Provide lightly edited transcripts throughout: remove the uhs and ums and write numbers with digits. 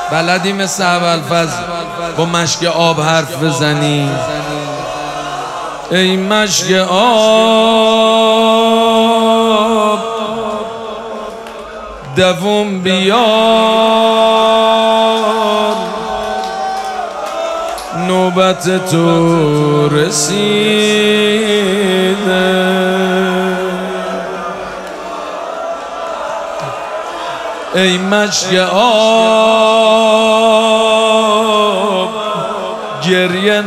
بلدی مثل ابوالفضل با مشک آب حرف بزنی؟ ای مشک آب دوم بیار، نوبت تو رسیده. ای مشک آب گریه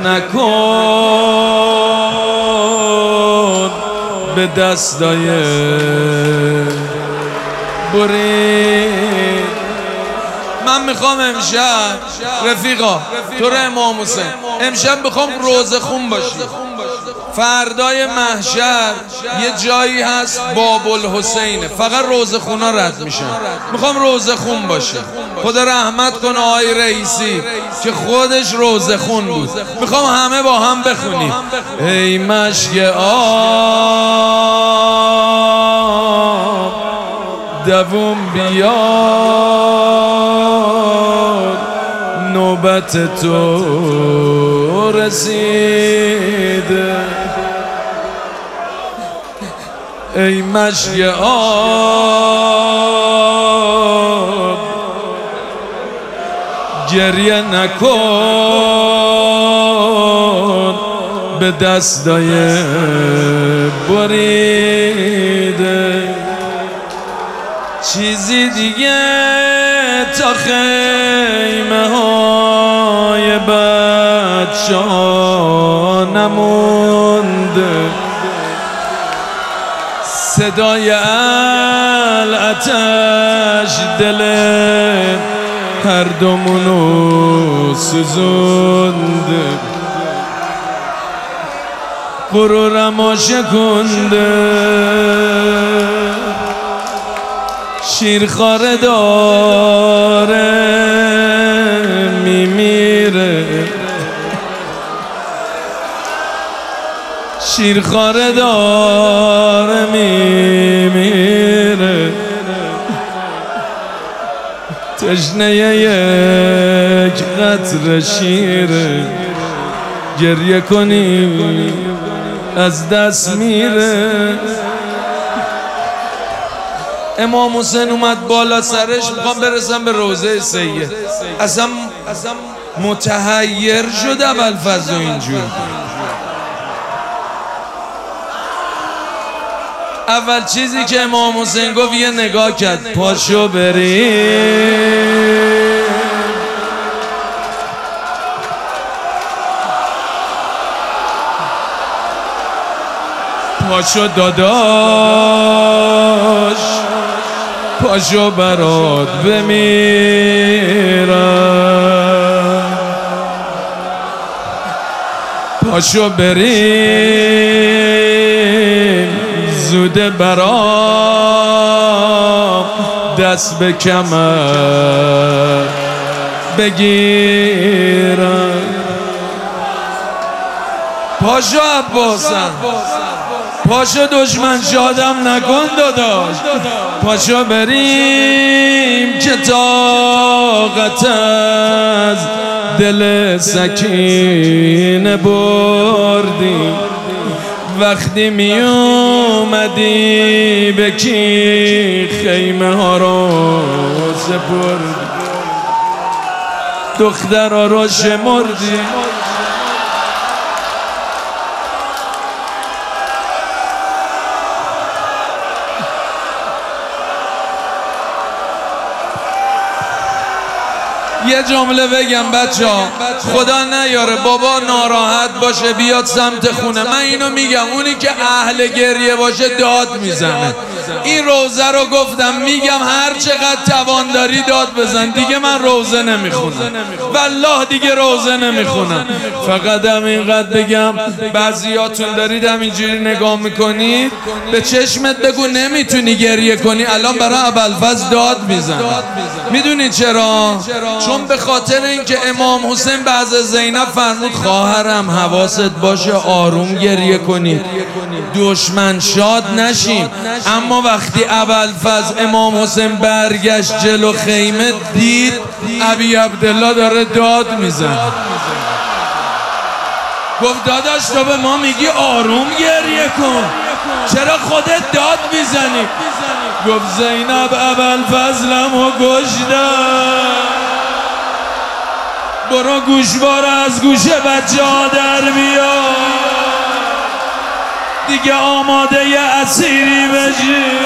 نکن، به دستای برید. من میخوام امشب رفیقا تو رو امام حسین امشب میخوام روزه خون باشی. فردای محشر یه جایی هست باب الحسینه، فقط روزه خونا رد میشن. میخوام روزه خون باشه. خدا رحمت کنه آقای رئیسی که خودش روزه خون بود. میخوام همه با هم بخونیم. ای مشک آب دوم بیار، نوبت تو رسیده. ای مشک آب گریه نکن، به دستای بریده. چیزی دیگه تا خیمه های بچه‌ها نمونده، صدای الاتش دل هر دومونو سوزونده، غرورمو شکنده. شیرخواره داره میمیره، شیرخواره داره میمیره. تشنه یک قطره شیره، گریه کنی از دست میره. امام حسین اومد بالا سرش، میخوام برسم به روضه سید. اصلا متحیر شد ابوالفضل اینجور. اول چیزی که امام حسین گفت یه نگاه کرد، پاشو بریم. پاشو داداش، پاشو برات بمیرم، پاشو بریم زوده برام دست به کمر بگیرم. پاشو عباسم، پاشو دشمن شادم نکن داداش، پاشو بریم که طاقت از دل سکینه بردیم. وقتی می اومدی به کی خیمه ها رو سپردی، دخترها رو شمردی. یه جمله بگم بچه‌ها، خدا نیاره بابا ناراحت باشه بیاد سمت خونه. من اینو میگم، اونی که اهل گریه باشه داد میزنه. این روزه رو گفتم، میگم هر چقدر توان داری داد بزن. دیگه من روزه نمیخونم، والله دیگه روزه نمیخونم. فقط اینقدر بگم، بعضیاتون دارید همینجوری نگاه میکنید، به چشمت بگو نمیتونی گریه کنی. الان برای ابوالفضل داد میزن. میدونی چرا؟ چون به خاطر اینکه امام حسین بعد از زینب فرمود خواهرم حواست باشه آروم گریه کنید، دشمن شاد نشیم. اما اما وقتی ابوالفضل امام حسین برگشت جلو خیمه دید ابی عبدالله داره داد میزن. گفت داداش تو به ما میگی آروم گریه کن، چرا خودت داد میزنی؟ گفت زینب ابوالفضلمو کشتن، برو گوشوار از گوش بچه ها در بیار، دیگه آماده ی اسیری بشی.